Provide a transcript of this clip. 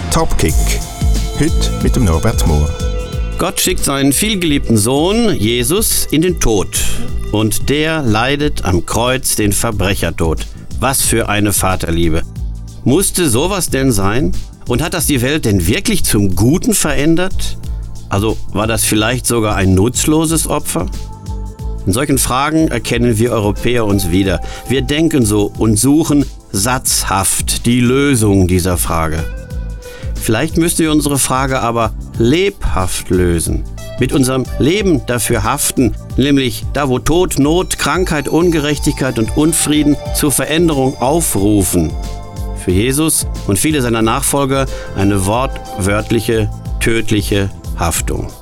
Topkick. Heute mit dem Norbert Mohr. Gott schickt seinen vielgeliebten Sohn, Jesus, in den Tod. Und der leidet am Kreuz den Verbrechertod. Was für eine Vaterliebe. Musste sowas denn sein? Und hat das die Welt denn wirklich zum Guten verändert? Also war das vielleicht sogar ein nutzloses Opfer? In solchen Fragen erkennen wir Europäer uns wieder. Wir denken so und suchen satzhaft die Lösung dieser Frage. Vielleicht müssten wir unsere Frage aber lebhaft lösen. Mit unserem Leben dafür haften, nämlich da, wo Tod, Not, Krankheit, Ungerechtigkeit und Unfrieden zur Veränderung aufrufen. Für Jesus und viele seiner Nachfolger eine wortwörtliche, tödliche Haftung.